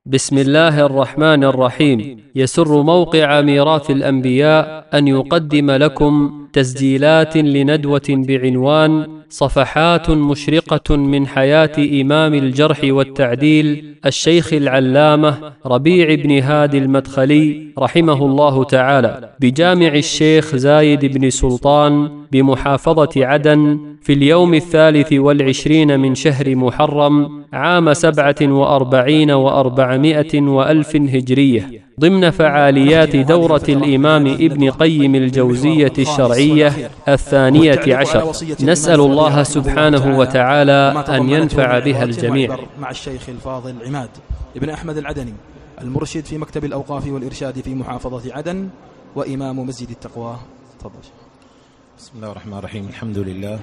بسم الله الرحمن الرحيم. يسر موقع ميراث الأنبياء أن يقدم لكم تسجيلات لندوة بعنوان صفحات مشرقة من حياة إمام الجرح والتعديل الشيخ العلامة ربيع بن هادي المدخلي رحمه الله تعالى بجامع الشيخ زايد بن سلطان بمحافظة عدن في اليوم 23 من شهر محرم عام 47 و400 وألف هجرية، ضمن فعاليات دورة الإمام ابن قيم الجوزية الشرعية 12. نسأل الله سبحانه وتعالى أن ينفع بها الجميع. مع الشيخ الفاضل عماد ابن أحمد العدني، المرشد في مكتب الأوقاف والإرشاد في محافظة عدن وإمام مسجد التقوى. تفضل. بسم الله الرحمن الرحيم. الحمد لله،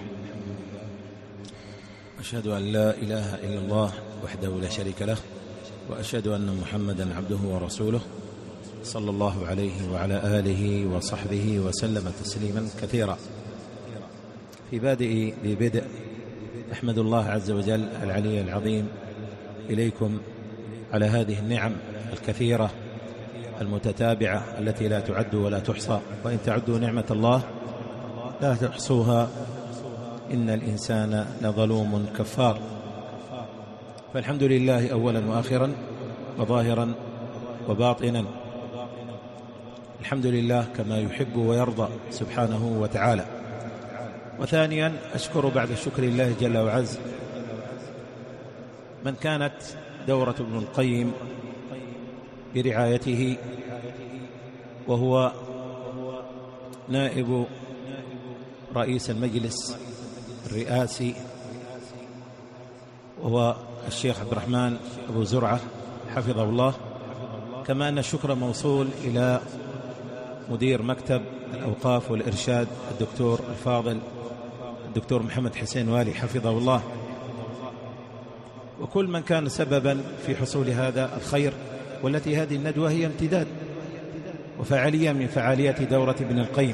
أشهد أن لا إله إلا الله وحده لا شريك له، وأشهد أن محمدا عبده ورسوله صلى الله عليه وعلى آله وصحبه وسلم تسليما كثيرا. في بادئ ذي بدء أحمد الله عز وجل العلي العظيم إليكم على هذه النعم الكثيرة المتتابعة التي لا تعد ولا تحصى، وإن تعدوا نعمة الله لا تحصوها إن الإنسان لظلوم كفار. فالحمد لله أولا وآخرا وظاهرا وباطنا، الحمد لله كما يحب ويرضى سبحانه وتعالى. وثانيا أشكر بعد شكر الله جل وعز من كانت دورة ابن القيم برعايته، وهو نائب رئيس المجلس الرئاسي، وهو الشيخ عبد الرحمن أبو زرعة حفظه الله. كما أن الشكر موصول إلى مدير مكتب الأوقاف والإرشاد الدكتور الفاضل الدكتور محمد حسين والي حفظه الله، وكل من كان سببا في حصول هذا الخير. والتي هذه الندوة هي امتداد وفعالية من فعاليات دورة ابن القيم،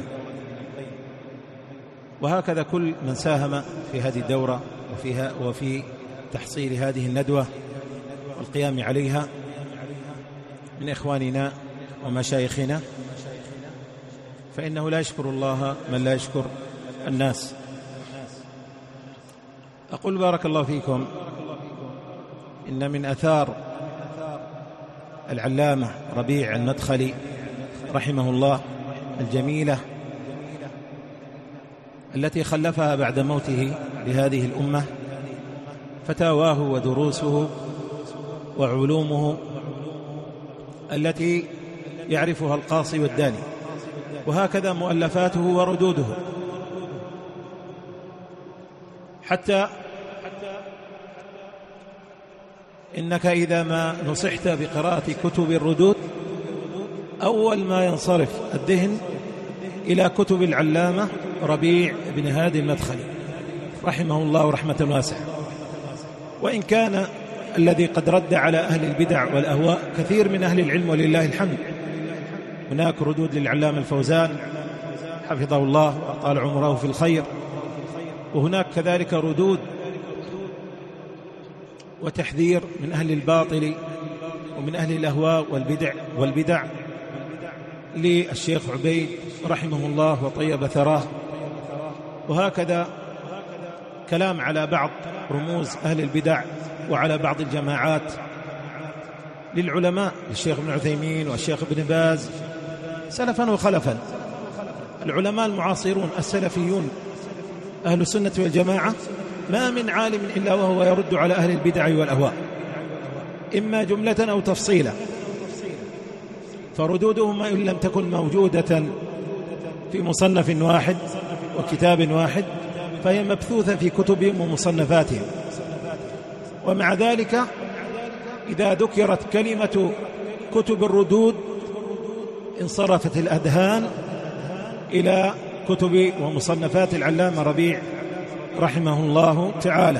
وهكذا كل من ساهم في هذه الدورة وفي تحصيل هذه الندوة والقيام عليها من إخواننا ومشايخنا، فإنه لا يشكر الله من لا يشكر الناس. أقول بارك الله فيكم، إن من أثار العلامة ربيع المدخلي رحمه الله الجميلة التي خلفها بعد موته لهذه الأمة فتاواه ودروسه وعلومه التي يعرفها القاصي والداني، وهكذا مؤلفاته وردوده، حتى إنك إذا ما نصحت بقراءة كتب الردود أول ما ينصرف الذهن إلى كتب العلامة ربيع بن هادي المدخلي رحمه الله رحمة واسعة. وإن كان الذي قد رد على أهل البدع والأهواء كثير من أهل العلم ولله الحمد، هناك ردود للعلامة الفوزان حفظه الله وأطال عمره في الخير، وهناك كذلك ردود وتحذير من أهل الباطل ومن أهل الأهواء والبدع للشيخ عبيد رحمه الله وطيب ثراه، وهكذا كلام على بعض رموز أهل البدع وعلى بعض الجماعات للعلماء، للشيخ ابن عثيمين والشيخ ابن باز سلفا وخلفا. العلماء المعاصرون السلفيون أهل السنة والجماعة ما من عالم إلا وهو يرد على أهل البدع والأهواء، إما جملة أو تفصيلا، فردودهم إن لم تكن موجودة في مصنف واحد وكتاب واحد فهي مبثوثة في كتبهم ومصنفاتهم. ومع ذلك إذا ذكرت كلمة كتب الردود انصرفت الأذهان إلى كتب ومصنفات العلامة ربيع رحمه الله تعالى،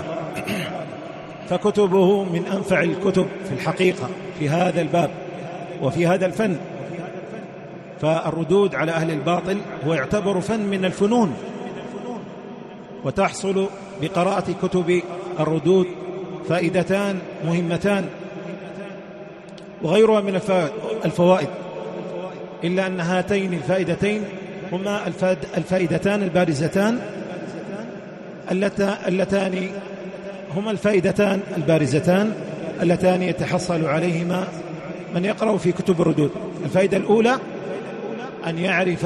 فكتبه من أنفع الكتب في الحقيقة في هذا الباب وفي هذا الفن. فالردود على أهل الباطل هو يعتبر فن من الفنون، وتحصل بقراءة كتب الردود فائدتان مهمتان. وغيرها من الفوائد، إلا أن هاتين الفائدتين هما الفائدتان البارزتان اللتان هما الفائدتان البارزتان اللتان يتحصل عليهما من يقرأ في كتب الردود. الفائدة الأولى أن يعرف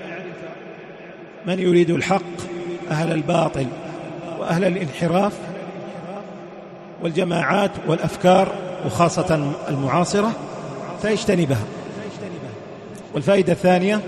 من يريد الحق أهل الباطل وأهل الانحراف والجماعات والأفكار وخاصة المعاصرة فيجتنبها. والفائدة الثانية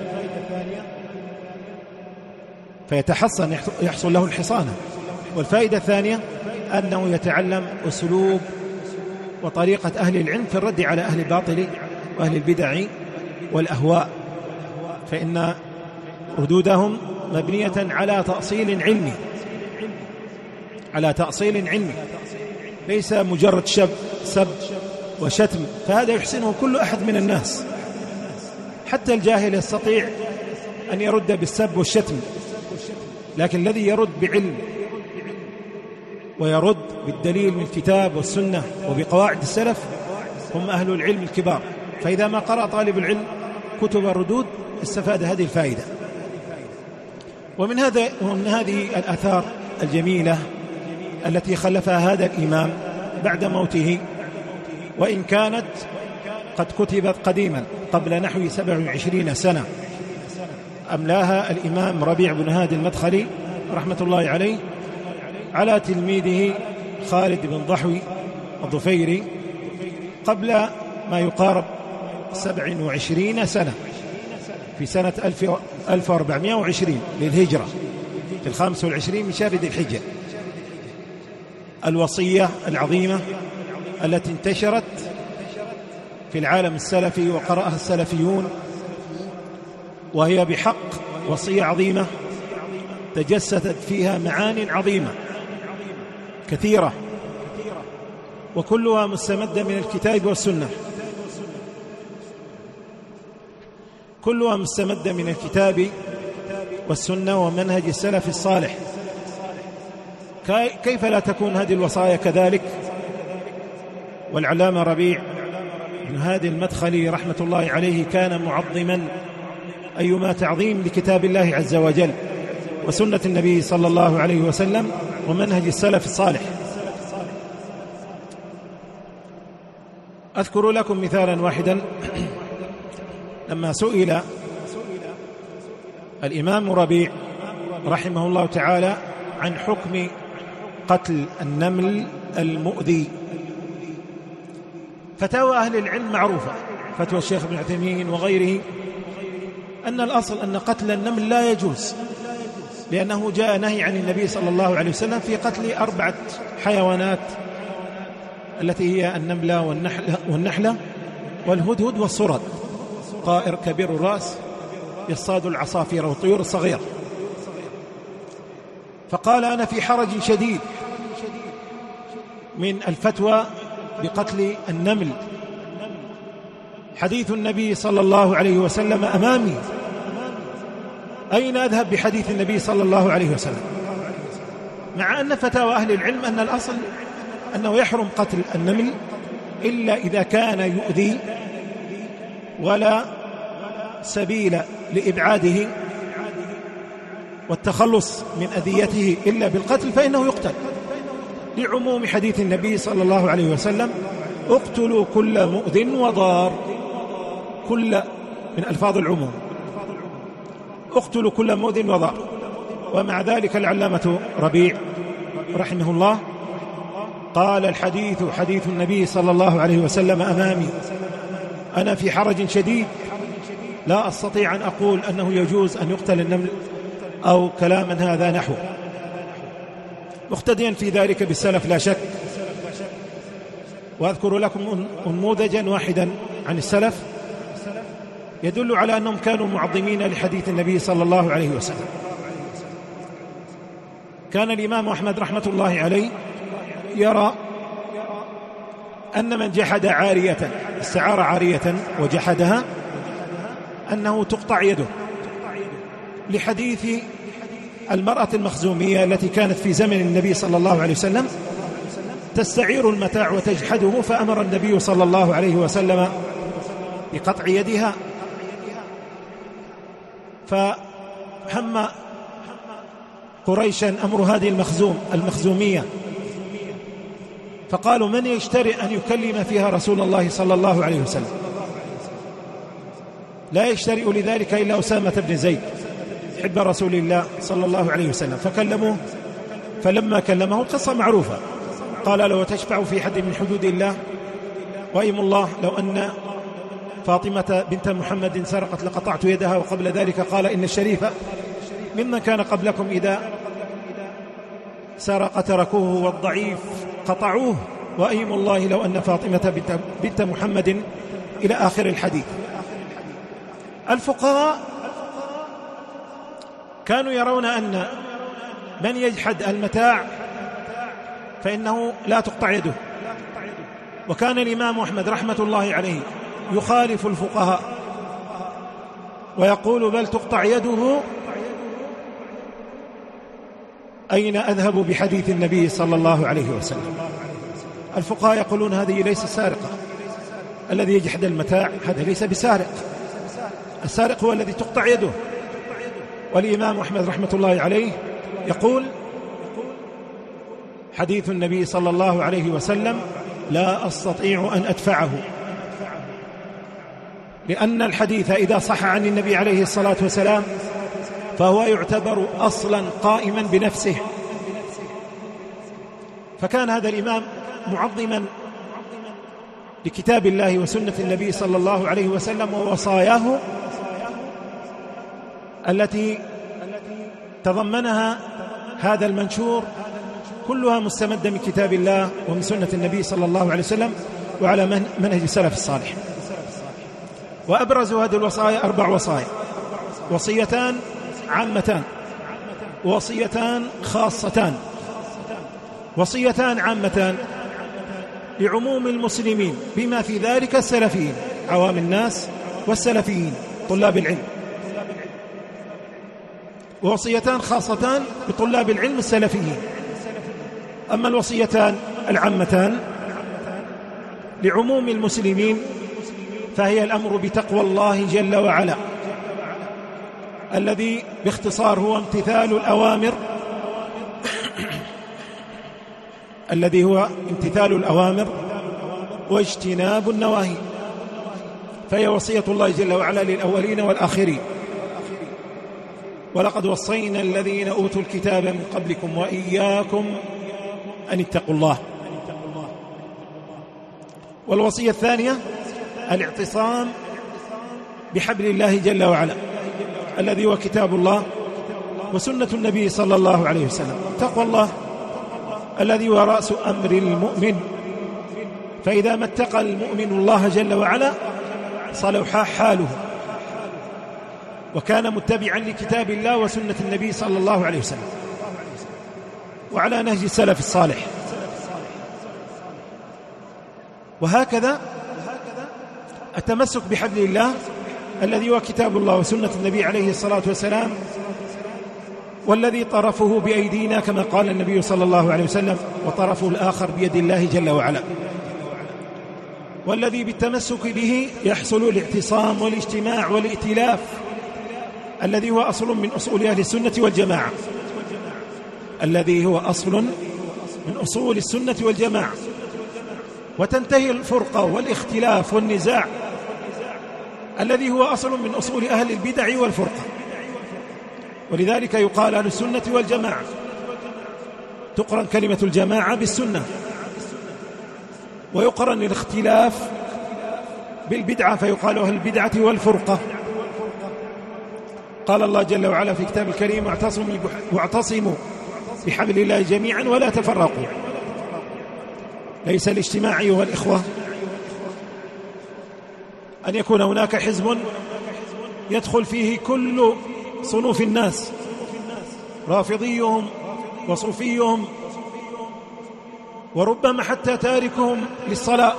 فيتحصن يحصل له الحصانة. والفائدة الثانية أنه يتعلم أسلوب وطريقة أهل العلم في الرد على أهل الباطل وأهل البدع والأهواء، فإن ردودهم مبنية على تأصيل علمي ليس مجرد سب وشتم، فهذا يحسنه كل أحد من الناس، حتى الجاهل يستطيع أن يرد بالسب والشتم، لكن الذي يرد بعلم ويرد بالدليل من الكتاب والسنة وبقواعد السلف هم أهل العلم الكبار. فإذا ما قرأ طالب العلم كتب الردود استفاد هذه الفائدة. ومن هذه الآثار الجميلة التي خلفها هذا الإمام بعد موته، وإن كانت قد كتبت قديما قبل نحو 27 سنة، أملاها الإمام ربيع بن هادي المدخلي رحمة الله عليه على تلميذه خالد بن ضحوي الضفيري قبل ما يقارب 27 سنة، في سنة 1420 للهجرة، في 25 من شهر ذي الحجة. الوصية العظيمة التي انتشرت في العالم السلفي وقرأها السلفيون، وهي بحق وصية عظيمة تجسدت فيها معان عظيمة كثيرة، وكلها مستمدة من الكتاب والسنة، كلها مستمدة من الكتاب والسنة ومنهج السلف الصالح. كيف لا تكون هذه الوصايا كذلك؟ والعلامة ربيع بن هادي المدخلي رحمة الله عليه كان معظما أيما تعظيم لكتاب الله عز وجل وسنة النبي صلى الله عليه وسلم ومنهج السلف الصالح. أذكر لكم مثالا واحدا. لما سئل الإمام ربيع رحمه الله تعالى عن حكم قتل النمل المؤذي، فتاوى أهل العلم معروفة، فتوى الشيخ ابن عثيمين وغيره، أن الأصل أن قتل النمل لا يجوز، لأنه جاء نهي عن النبي صلى الله عليه وسلم في قتل 4 حيوانات التي هي النملة والنحلة والهدهد والصرد، طائر كبير الرأس يصطاد العصافير والطيور الصغيرة. فقال أنا في حرج شديد من الفتوى بقتل النمل، حديث النبي صلى الله عليه وسلم أمامي، أين أذهب بحديث النبي صلى الله عليه وسلم؟ مع أن فتاوى أهل العلم أن الأصل أنه يحرم قتل النمل إلا إذا كان يؤذي ولا سبيل لإبعاده والتخلص من أذيته إلا بالقتل فإنه يقتل، لعموم حديث النبي صلى الله عليه وسلم اقتلوا كل مؤذ وضار، كل من ألفاظ العموم، اقتلوا كل مؤذ وضار. ومع ذلك العلامة ربيع رحمه الله قال الحديث حديث النبي صلى الله عليه وسلم أمامي، أنا في حرج شديد لا أستطيع أن أقول أنه يجوز أن يقتل النمل أو كلاما هذا نحو، مقتديا في ذلك بالسلف لا شك. وأذكر لكم نموذجا واحدا عن السلف يدل على أنهم كانوا معظمين لحديث النبي صلى الله عليه وسلم. كان الإمام أحمد رحمة الله عليه يرى أن من جحد عارية، استعار عارية وجحدها، أنه تقطع يده، لحديث المرأة المخزومية التي كانت في زمن النبي صلى الله عليه وسلم تستعير المتاع وتجحده، فأمر النبي صلى الله عليه وسلم بقطع يدها. فهم قريشا أمر هذه المخزومية، فقالوا من يشتري أن يكلم فيها رسول الله صلى الله عليه وسلم؟ لا يشترئ لذلك إلا أسامة بن زيد حب رسول الله صلى الله عليه وسلم، فكلموه. فلما كلمه القصة معروفة، قال له تشفع في حد من حدود الله؟ وأيم الله لو أن فاطمة بنت محمد سرقت لقطعت يدها. وقبل ذلك قال إن الشريف ممن كان قبلكم إذا سرق تركوه والضعيف قطعوه، وأيم الله لو أن فاطمة بنت محمد إلى آخر الحديث. الفقهاء كانوا يرون أن من يجحد المتاع فإنه لا تقطع يده، وكان الإمام أحمد رحمة الله عليه يخالف الفقهاء ويقول بل تقطع يده. أين أذهب بحديث النبي صلى الله عليه وسلم؟ الفقهاء يقولون هذه ليس سارقة، الذي يجحد المتاع هذا ليس بسارق، السارق هو الذي تقطع يده. والإمام أحمد رحمة الله عليه يقول حديث النبي صلى الله عليه وسلم لا أستطيع أن أدفعه، لأن الحديث إذا صح عن النبي عليه الصلاة والسلام فهو يعتبر أصلا قائما بنفسه. فكان هذا الإمام معظما لكتاب الله وسنة النبي صلى الله عليه وسلم ووصاياه التي تضمنها هذا المنشور، كلها مستمدة من كتاب الله ومن سنة النبي صلى الله عليه وسلم وعلى منهج السلف الصالح. وأبرز هذه الوصايا 4 وصايا: وصيتان عامتان، وصيتان خاصتان. وصيتان عامتان لعموم المسلمين بما في ذلك السلفيين، عوام الناس والسلفيين طلاب العلم. ووصيتان خاصتان بطلاب العلم السلفيين. أما الوصيتان العامتان لعموم المسلمين فهي الأمر بتقوى الله جل وعلا، الذي باختصار هو امتثال الأوامر الذي هو امتثال الأوامر واجتناب النواهي. فهي وصية الله جل وعلا للأولين والآخرين. ولقد وصينا الذين أوتوا الكتاب من قبلكم وإياكم أن اتقوا الله. والوصية الثانية الاعتصام بحبل الله جل وعلا الذي هو كتاب الله وسنة النبي صلى الله عليه وسلم. تقوى الله الذي هو رأس أمر المؤمن، فإذا ما اتقى المؤمن الله جل وعلا صلح حاله وكان متبعا لكتاب الله وسنة النبي صلى الله عليه وسلم وعلى نهج السلف الصالح. وهكذا التمسك بحبل الله الذي هو كتاب الله وسنة النبي عليه الصلاة والسلام، والذي طرفه بأيدينا كما قال النبي صلى الله عليه وسلم وطرفه الآخر بيد الله جل وعلا، والذي بالتمسك به يحصل الاعتصام والاجتماع والائتلاف الذي هو أصل من أصول أهل السنة والجماعة، الذي هو أصل من أصول السنة والجماعة. وتنتهي الفرقة والاختلاف والنزاع الذي هو أصل من أصول أهل البدع والفرقة. ولذلك يقال أهل السنة والجماعة، تقرن كلمة الجماعة بالسنة، ويقرن الاختلاف بالبدعة فيقال أهل البدعة والفرقة. قال الله جل وعلا في كتاب الكريم واعتصموا بحبل الله جميعا ولا تفرقوا. ليس الاجتماع أيها الإخوة أن يكون هناك حزب يدخل فيه كل صنوف الناس، رافضيهم وصوفيهم وربما حتى تاركهم للصلاة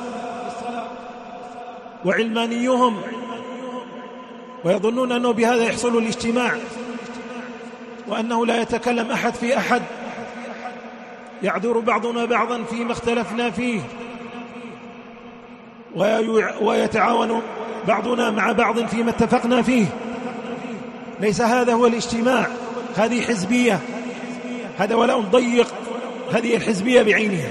وعلمانيهم، ويظنون أنه بهذا يحصل الاجتماع وأنه لا يتكلم أحد في أحد. يعذر بعضنا بعضا فيما اختلفنا فيه، ويتعاون بعضنا مع بعض فيما اتفقنا فيه. ليس هذا هو الاجتماع، هذه حزبية، هذا ولاء ضيق، هذه الحزبية بعينها.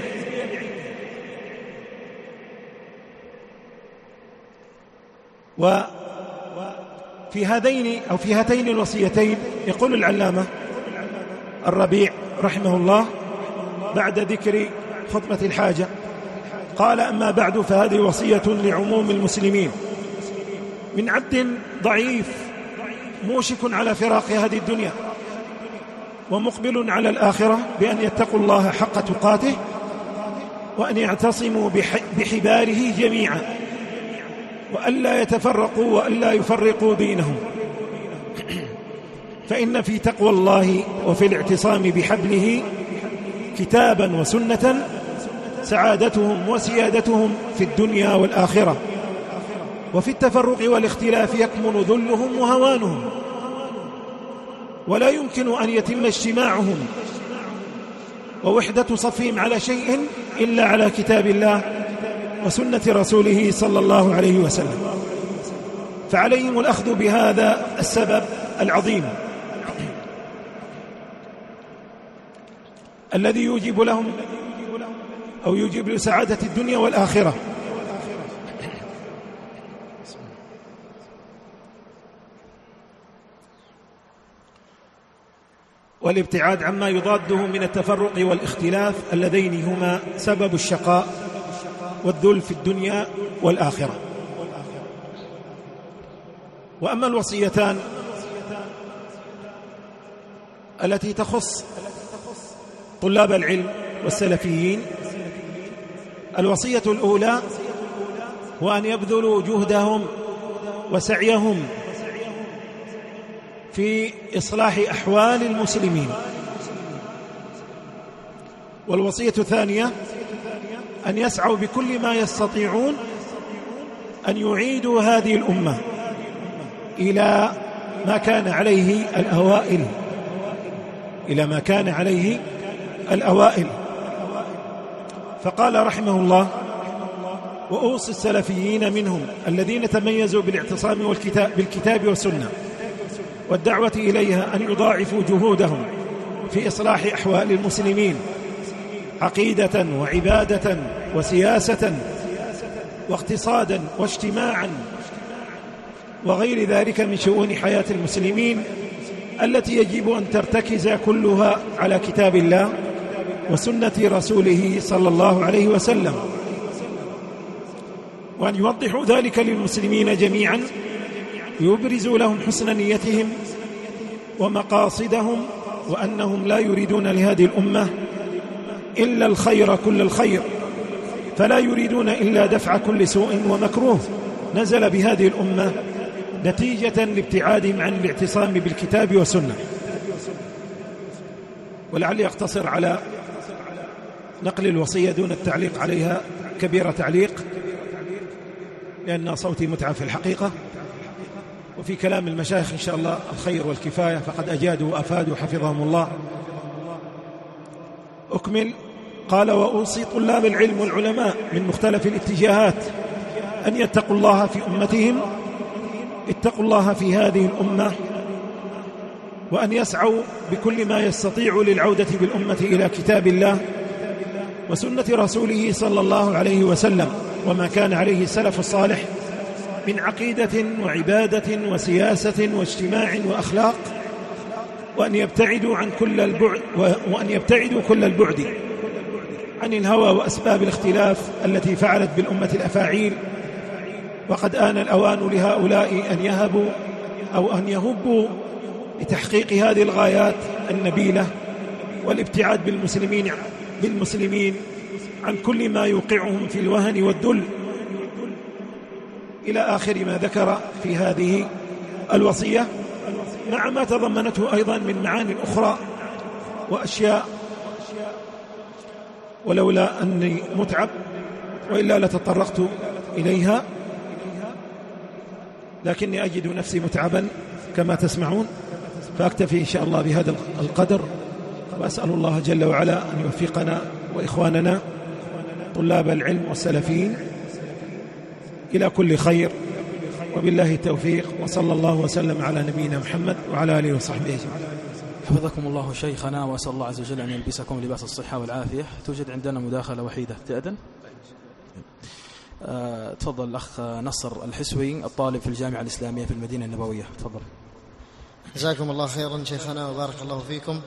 وفي هذين أو في هاتين الوصيتين يقول العلامة الربيع رحمه الله بعد ذكر خطبة الحاجة، قال: أما بعد، فهذه وصية لعموم المسلمين من عبد ضعيف موشك على فراق هذه الدنيا ومقبل على الآخرة، بأن يتقوا الله حق تقاته، وأن يعتصموا بحباله جميعا، وألا يتفرقوا وألا يفرقوا دينهم، فإن في تقوى الله وفي الاعتصام بحبله كتابا وسنة سعادتهم وسيادتهم في الدنيا والآخرة، وفي التفرق والاختلاف يكمن ذلهم وهوانهم، ولا يمكن أن يتم اجتماعهم ووحدة صفهم على شيء إلا على كتاب الله وسنة رسوله صلى الله عليه وسلم. فعليهم الأخذ بهذا السبب العظيم الذي يوجب لهم أو يوجب لسعادة الدنيا والآخرة، والابتعاد عما يضاده من التفرق والاختلاف اللذين هما سبب الشقاء والذل في الدنيا والآخرة. وأما الوصيتان التي تخص طلاب العلم والسلفيين، الوصية الأولى هو أن يبذلوا جهدهم وسعيهم في إصلاح أحوال المسلمين. والوصية الثانية أن يسعوا بكل ما يستطيعون أن يعيدوا هذه الأمة إلى ما كان عليه الأوائل، إلى ما كان عليه الأوائل. فقال رحمه الله: وأوصي السلفيين منهم الذين تميزوا بالاعتصام بالكتاب والسنة والدعوة إليها أن يضاعفوا جهودهم في إصلاح أحوال المسلمين عقيدة وعبادة وسياسة واقتصادا واجتماعا وغير ذلك من شؤون حياة المسلمين التي يجب أن ترتكز كلها على كتاب الله وسنة رسوله صلى الله عليه وسلم، وأن يوضحوا ذلك للمسلمين جميعا، يبرزوا لهم حسن نيتهم ومقاصدهم، وأنهم لا يريدون لهذه الأمة إلا الخير كل الخير، فلا يريدون إلا دفع كل سوء ومكروه نزل بهذه الأمة نتيجة لابتعادهم عن الاعتصام بالكتاب والسنة. ولعلي أقتصر على نقل الوصية دون التعليق عليها كبير تعليق، لأن صوتي متعب في الحقيقة، وفي كلام المشايخ إن شاء الله الخير والكفاية، فقد أجادوا وأفادوا حفظهم الله. أكمل. قال: وأوصي طلاب العلم والعلماء من مختلف الاتجاهات أن يتقوا الله في أمتهم، اتقوا الله في هذه الأمة، وأن يسعوا بكل ما يستطيع للعودة بالأمة إلى كتاب الله وسنة رسوله صلى الله عليه وسلم، وما كان عليه السلف الصالح من عقيدة وعبادة وسياسة واجتماع وأخلاق، وأن يبتعدوا كل البعد عن الهوى وأسباب الاختلاف التي فعلت بالأمة الأفاعيل. وقد آن الأوان لهؤلاء أن يهبوا أو أن يهبوا لتحقيق هذه الغايات النبيلة والابتعاد بالمسلمين عن كل ما يوقعهم في الوهن والذل، إلى آخر ما ذكر في هذه الوصية، مع ما تضمنته أيضا من معاني أخرى وأشياء، ولولا أني متعب وإلا لتطرقت إليها، لكني أجد نفسي متعبا كما تسمعون، فأكتفي إن شاء الله بهذا القدر، وأسأل الله جل وعلا أن يوفقنا وإخواننا طلاب العلم والسلفيين إلى كل خير، وبالله التوفيق، وصلى الله وسلم على نبينا محمد وعلى آله وصحبه أجمعين. حفظكم الله شيخنا، وأسأل الله عز وجل أن يلبسكم لباس الصحة والعافية. توجد عندنا مداخلة وحيدة تأذن. تفضل الأخ نصر الحسوي الطالب في الجامعة الإسلامية في المدينة النبوية، تفضل. جزاكم الله خيرا شيخنا وبارك الله فيكم.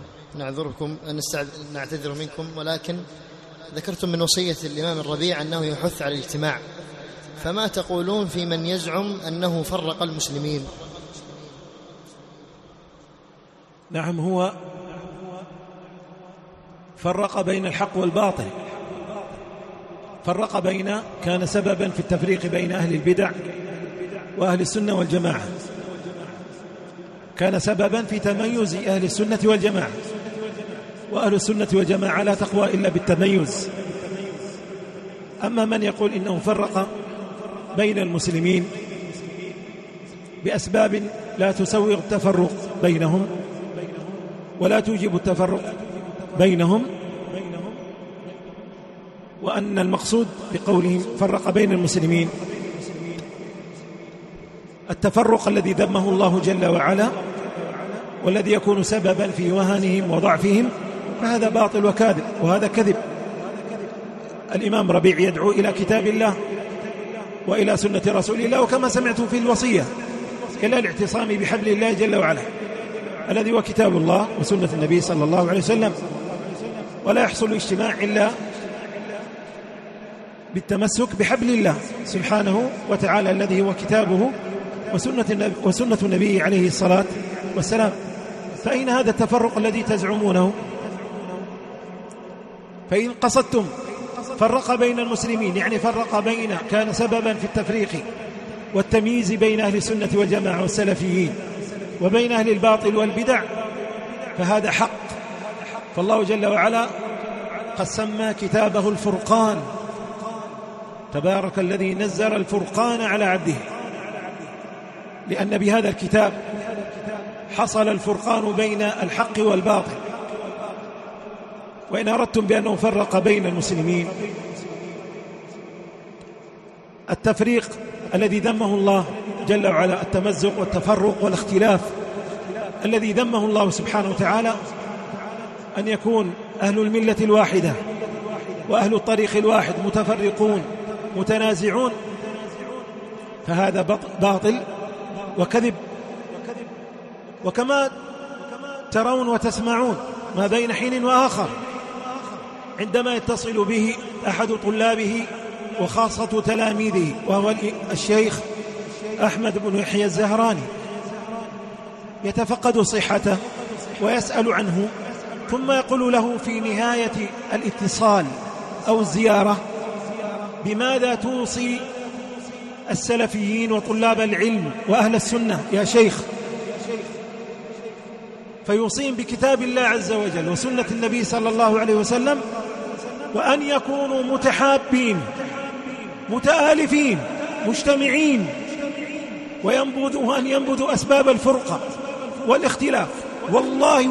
نعتذر منكم، ولكن ذكرتم من وصية الإمام الربيع أنه يحث على الاجتماع، فما تقولون في من يزعم أنه فرق المسلمين؟ نعم، هو فرق بين الحق والباطل، كان سببا في التفريق بين أهل البدع وأهل السنة والجماعة، كان سببا في تميز أهل السنة والجماعة، وأهل السنة والجماعة لا تقوى إلا بالتميز. أما من يقول إنه فرق بين المسلمين بأسباب لا تسوغ التفرق بينهم ولا توجب التفرق بينهم، وأن المقصود بقولهم فرق بين المسلمين التفرق الذي ذمه الله جل وعلا والذي يكون سببا في وهنهم وضعفهم، فهذا باطل وكاذب، وهذا كذب. الإمام ربيع يدعو إلى كتاب الله وإلى سنة رسول الله، وكما سمعتم في الوصية إلى الاعتصام بحبل الله جل وعلا الذي هو كتاب الله وسنة النبي صلى الله عليه وسلم. ولا يحصل الاجتماع إلا بالتمسك بحبل الله سبحانه وتعالى الذي هو كتابه وسنة النبي عليه الصلاة والسلام. فأين هذا التفرق الذي تزعمونه؟ فإن قصدتم فرق بين المسلمين يعني كان سببا في التفريق والتمييز بين أهل السنة والجماعة والسلفيين وبين أهل الباطل والبدع، فهذا حق. فالله جل وعلا قد سمى كتابه الفرقان، تبارك الذي نزل الفرقان على عبده، لأن بهذا الكتاب حصل الفرقان بين الحق والباطل. وإن أردتم بأنه فرق بين المسلمين، التفريق الذي ذمه الله جل وعلا، التمزق والتفرق والاختلاف الذي ذمه الله سبحانه وتعالى، أن يكون أهل الملة الواحدة وأهل الطريق الواحد متفرقون متنازعون، فهذا باطل وكذب. وكما ترون وتسمعون ما بين حين وآخر عندما يتصل به أحد طلابه وخاصة تلاميذه وهو الشيخ أحمد بن يحيى الزهراني، يتفقد صحته ويسأل عنه، ثم يقول له في نهاية الاتصال أو الزيارة: بماذا توصي السلفيين وطلاب العلم وأهل السنة يا شيخ؟ فيوصيهم بكتاب الله عز وجل وسنة النبي صلى الله عليه وسلم، وأن يكونوا متحابين متآلفين مجتمعين، وأن ينبذوا أسباب الفرقة والاختلاف. والله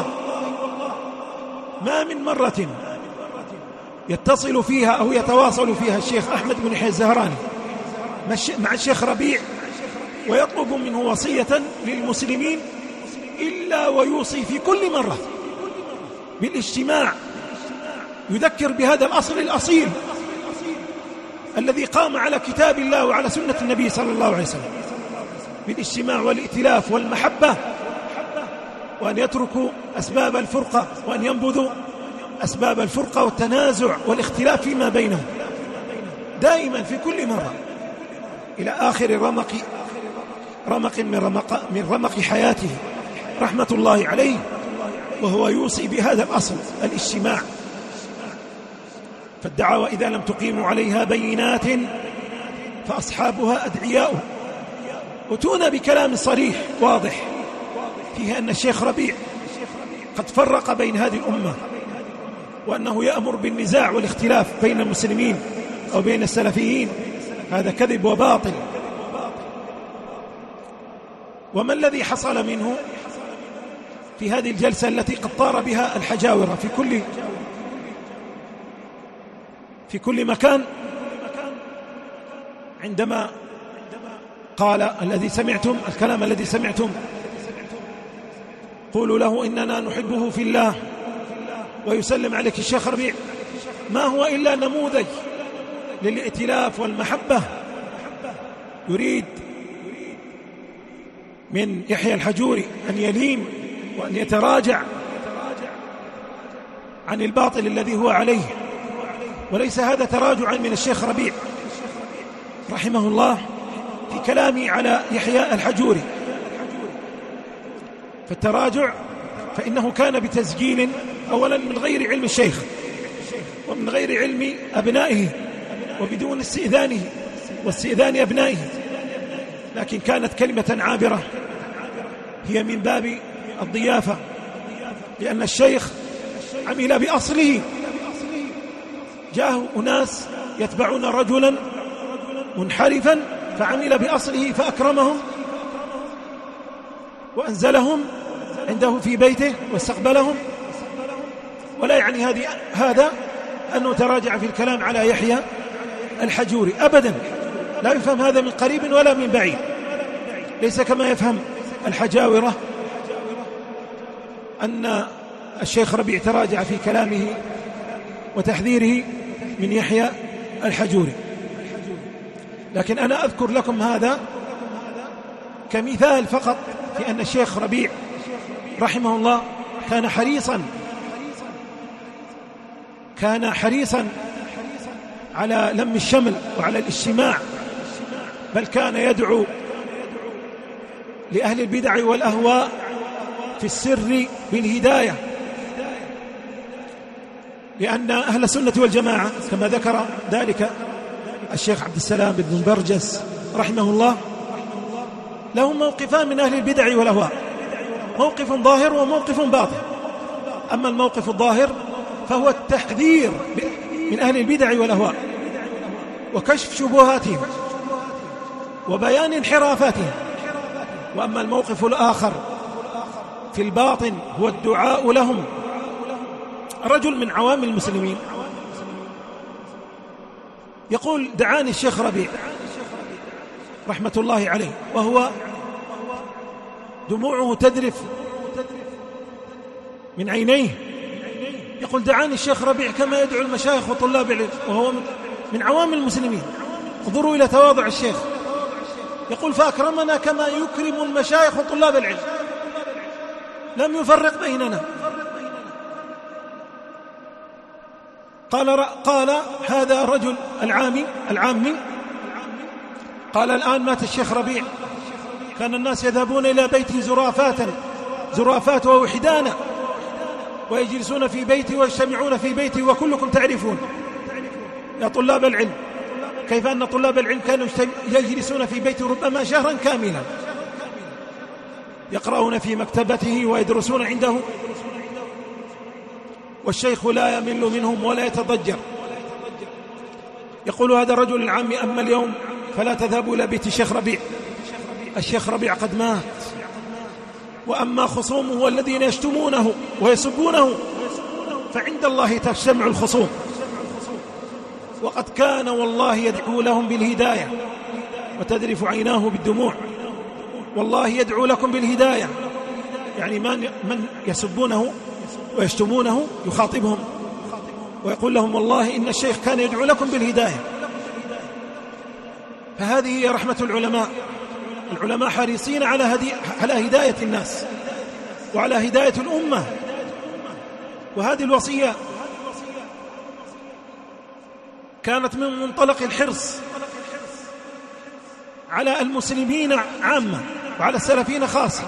ما من مرة يتصل فيها أو يتواصل فيها الشيخ أحمد بن يحيى الزهراني مع الشيخ ربيع ويطلب منه وصية للمسلمين إلا ويوصي في كل مرة بالاجتماع، يذكر بهذا الأصل الأصيل الذي قام على كتاب الله وعلى سنة النبي صلى الله عليه وسلم، بالاجتماع والائتلاف والمحبة، وأن يتركوا أسباب الفرقة وأن ينبذوا أسباب الفرقة والتنازع والاختلاف فيما بينهم دائما في كل مرة، إلى آخر رمق من رمق حياته رحمة الله عليه، وهو يوصي بهذا الأصل الاجتماع. فالدعوة إذا لم تقيموا عليها بينات فأصحابها أدعياء. أتونا بكلام صريح واضح فيه أن الشيخ ربيع قد فرق بين هذه الأمة، وأنه يأمر بالنزاع والاختلاف بين المسلمين أو بين السلفيين، هذا كذب وباطل. وما الذي حصل منه؟ في هذه الجلسة التي قد طار بها الحجاورة في كل مكان، عندما قال الكلام الذي سمعتم قولوا له إننا نحبه في الله، ويسلم عليك الشيخ ربيع، ما هو إلا نموذج للائتلاف والمحبة. يريد من يحيى الحجوري أن يلين وأن يتراجع عن الباطل الذي هو عليه، وليس هذا تراجعا من الشيخ ربيع رحمه الله في كلامي على يحيى الحجوري. فالتراجع فإنه كان بتسجيل أولا من غير علم الشيخ ومن غير علم أبنائه وبدون استئذانه واستئذان أبنائه، لكن كانت كلمة عابرة هي من باب الضيافة، لأن الشيخ عمل بأصله. جاءه أناس يتبعون رجلا منحرفا فعمل بأصله فأكرمهم وأنزلهم عنده في بيته واستقبلهم، ولا يعني هذا أنه تراجع في الكلام على يحيى الحجوري أبدا، لا يفهم هذا من قريب ولا من بعيد، ليس كما يفهم الحجاورة أن الشيخ ربيع تراجع في كلامه وتحذيره من يحيى الحجوري. لكن أنا أذكر لكم هذا كمثال فقط في أن الشيخ ربيع رحمه الله كان حريصا على لم الشمل وعلى الاجتماع، بل كان يدعو لأهل البدع والأهواء في السر بالهداية، لأن أهل السنة والجماعة كما ذكر ذلك الشيخ عبد السلام بن برجس رحمه الله لهم موقفان من أهل البدع والأهواء، موقف ظاهر وموقف باطن. أما الموقف الظاهر فهو التحذير من أهل البدع والأهواء وكشف شبهاتهم وبيان انحرافاتهم، وأما الموقف الآخر في الباطن هو الدعاء لهم. رجل من عوام المسلمين يقول دعاني الشيخ ربيع رحمة الله عليه وهو دموعه تذرف من عينيه، يقول دعاني الشيخ ربيع كما يدعو المشايخ وطلاب العلم، وهو من عوام المسلمين. انظروا إلى تواضع الشيخ، يقول فأكرمنا كما يكرم المشايخ وطلاب العلم، لم يفرق بيننا. قال هذا الرجل العامي قال الآن مات الشيخ ربيع، كان الناس يذهبون إلى بيته زرافات ووحدانا، ويجلسون في بيتي ويجتمعون في بيتي، وكلكم تعرفون يا طلاب العلم كيف أن طلاب العلم كانوا يجلسون في بيته ربما شهرا كاملا يقرؤون في مكتبته ويدرسون عنده، والشيخ لا يمل منهم ولا يتضجر. يقول هذا الرجل العام أما اليوم فلا تذهبوا إلى بيت الشيخ ربيع قد مات، وأما خصومه والذين يشتمونه ويسبونه فعند الله تجتمع الخصوم، وقد كان والله يدعو لهم بالهداية وتذرف عيناه بالدموع، والله يدعو لكم بالهداية، يعني من يسبونه ويشتمونه يخاطبهم ويقول لهم والله إن الشيخ كان يدعو لكم بالهداية. فهذه هي رحمة العلماء حريصين على هداية الناس وعلى هداية الأمة. وهذه الوصية كانت من منطلق الحرص على المسلمين عامة وعلى السلفيين خاصة،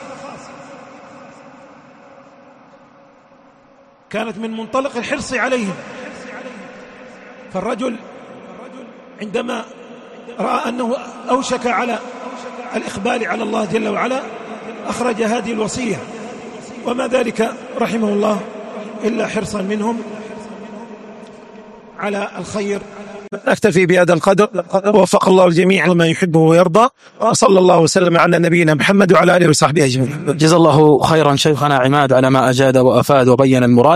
كانت من منطلق الحرص عليهم. فالرجل عندما رأى أنه أوشك على الإقبال على الله جل وعلا أخرج هذه الوصية، وما ذلك رحمه الله إلا حرصا منهم على الخير نكتفي بهذا القدر، ووفق الله الجميع لما يحبه ويرضى، وصلى الله وسلم على نبينا محمد وعلى آله وصحبه أجمعين. جزا الله خيرا شيخنا عماد على ما أجاد وأفاد وبين المراد.